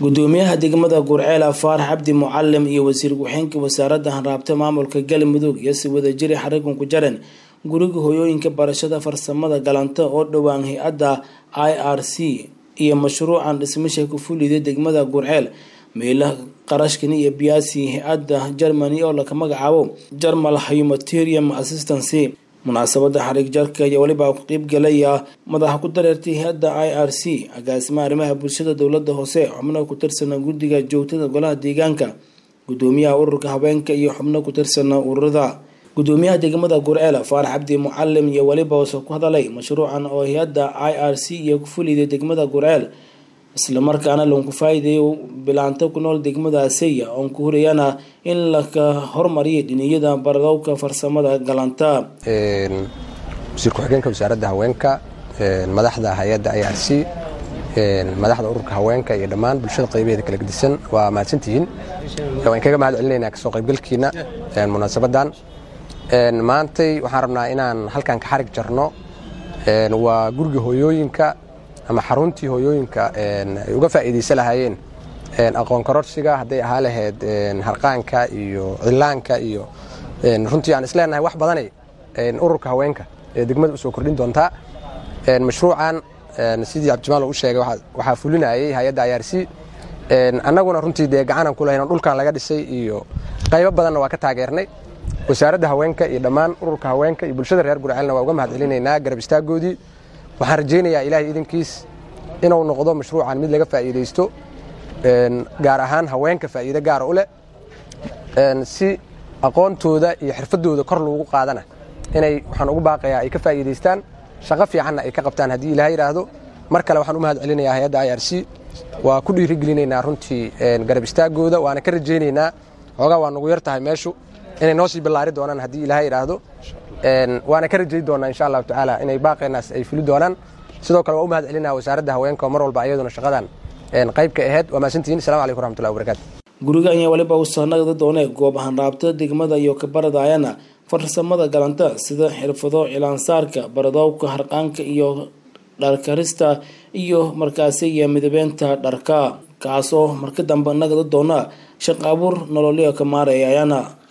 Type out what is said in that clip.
gudoomiyaha degmada Gurceel Faarax Cabdi Mucallim iyo wasiir ku-xigeenka wasaaradda hanraabta maamulka Galmudug iyo si wada jiri xariiqan ku jaran guriga hooyooyinka barashada farsamada galanta oo dhawaan hay'adda IRC iyo mashruucan dhismaha ku fuliday degmada Gurceel meelaha qarashkani iyo biyaasi hay'adda Germany oo la magacaabo German Humanitarian Assistance munaasabada xariiq jarka iyo waliba ku qayb galaya madaxa ku dareertay hay'adda IRC agaasimaha arrimaha bulshada dawladda hoose xubno ku tirsan guddiga joogtada golaha deegaanka gudoomiyaha ururka haweenka iyo xubno ku tirsan ururada gudoomiyaha degmada Gurceel Faarax Cabdi Mucallim iyo waliba ku hadalay mashruucan oo hay'adda IRC iyo ku fuliday degmada Gurceel isla markaana lagu faa'iideeyo bilaanta ku nool degmadaasi oo ku horeyana in la ka hormariyo dhiniyada baradowga farsamada galanta wasiir ku-xigeenka wasaaradda haweenka madaxda hay'adda IRC madaxda ururka haweenka iyo dhammaan bulshada qaybaheeda kala gedisan waa mahadsantihiin waan kaga mahad celinaynaa ka soo qaybgalkiina munaasabadan maantay waxaan rabnaa inaan halkan ka xarig jarno waa guriga hooyooyinka ama xaruntii hooyooyinka ay uga faa'iideysan lahaayeen aqoon kororsiga hadday ahaa lahayd harqaanka iyo cilaanka iyo runtii aan isleenahay wax badanay ururka haweenka ee degmada u soo kordhin doontaa mashruucan sidii Cabdimaal uu sheegay waxa fulinayay hay'adda IRC annaguna runtii gacan ku lahayn dhulkan laga dhisay iyo qaybo badan waa ka taageernay wasaaradda haweenka iyo dhammaan ururka haweenka iyo bulshada reer Gurceelna waa uga mahad celinaynaa garab istaagoodii waxaan rajaynayaa ilaahay idinkiis inuu noqdo mashruucan mid laga faa'iideysto gaar ahaan haweenka faa'iido gaar u leh si aqoontooda iyo xirfadooda kor loogu qaadana inay waxaan ugu baaqayaa ay ka faa'iideystaan shaqo fiican ay ka qabtaan hadii ilaahay yiraahdo mar kale waxaan u mahad celinayaa hay'adda IRC waa ku dhiirigelinaynaa runtii garab istaagooda waana ka rajaynaynaa xogaa waa nagu yartahay meeshu inay noo sii bilaari doonaan hadii ilaahay yiraahdo waana ka rajay doonaa insha Allah taala inay baaqeenaas ay fuli doonaan sidoo kale waa u mahad celinaa wasaaradda haweenka mar walba ayaduna shaqadan qayb ka ahayd waa maasantiin assalamu alaykum warahmatullahi wabarakatuh guriga ayaa waliba u sahnada doonay goob hanraabta degmada iyo ka baradayana farsamada galanta sida xirfado cilaansaarka baradowga harqaanka iyo dharkarista iyo markaasi iyo midabeenta dharka kaasoo marka dambe nagada doona shaqo abuur nololeed ka maareeyana